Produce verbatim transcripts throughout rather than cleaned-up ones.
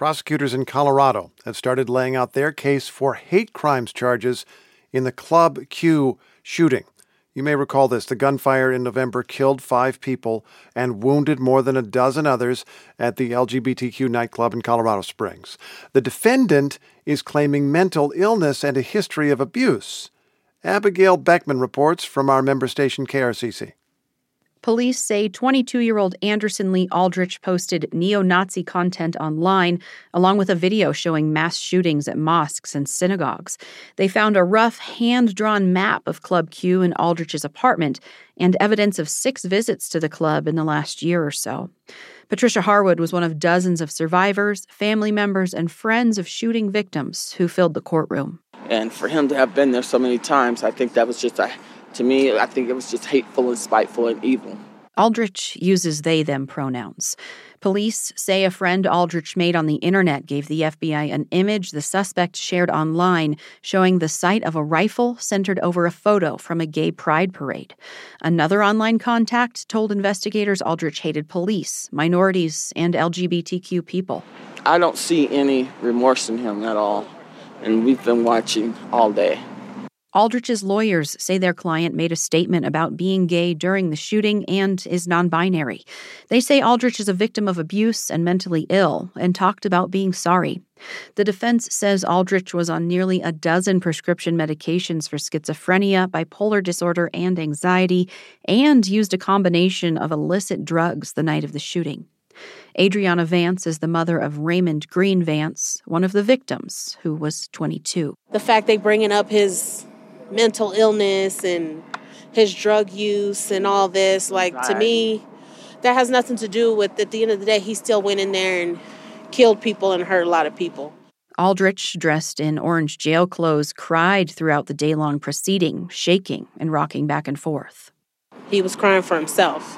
Prosecutors in Colorado have started laying out their case for hate crimes charges in the Club Q shooting. You may recall this. The gunfire in November killed five people and wounded more than a dozen others at the L G B T Q nightclub in Colorado Springs. The defendant is claiming mental illness and a history of abuse. Abigail Beckman reports from our member station K R C C. Police say twenty-two-year-old Anderson Lee Aldrich posted neo-Nazi content online, along with a video showing mass shootings at mosques and synagogues. They found a rough, hand-drawn map of Club Q in Aldrich's apartment and evidence of six visits to the club in the last year or so. Patricia Harwood was one of dozens of survivors, family members, and friends of shooting victims who filled the courtroom. And for him to have been there so many times, I think that was just a... To me, I think it was just hateful and spiteful and evil. Aldrich uses they-them pronouns. Police say a friend Aldrich made on the internet gave the F B I an image the suspect shared online showing the sight of a rifle centered over a photo from a gay pride parade. Another online contact told investigators Aldrich hated police, minorities, and L G B T Q people. I don't see any remorse in him at all, and we've been watching all day. Aldrich's lawyers say their client made a statement about being gay during the shooting and is non-binary. They say Aldrich is a victim of abuse and mentally ill and talked about being sorry. The defense says Aldrich was on nearly a dozen prescription medications for schizophrenia, bipolar disorder, and anxiety, and used a combination of illicit drugs the night of the shooting. Adriana Vance is the mother of Raymond Green Vance, one of the victims, who was twenty-two. The fact they bringing up his mental illness and his drug use and all this, like, right. To me, that has nothing to do with, at the end of the day, he still went in there and killed people and hurt a lot of people. Aldrich, dressed in orange jail clothes, cried throughout the day-long proceeding, shaking and rocking back and forth. He was crying for himself.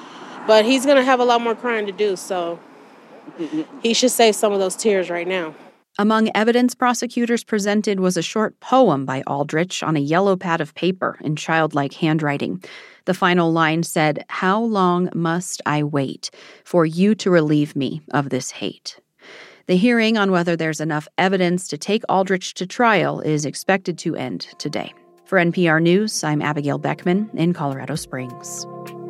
But he's going to have a lot more crying to do, so he should save some of those tears right now. Among evidence prosecutors presented was a short poem by Aldrich on a yellow pad of paper in childlike handwriting. The final line said, "How long must I wait for you to relieve me of this hate?" The hearing on whether there's enough evidence to take Aldrich to trial is expected to end today. For N P R News, I'm Abigail Beckman in Colorado Springs.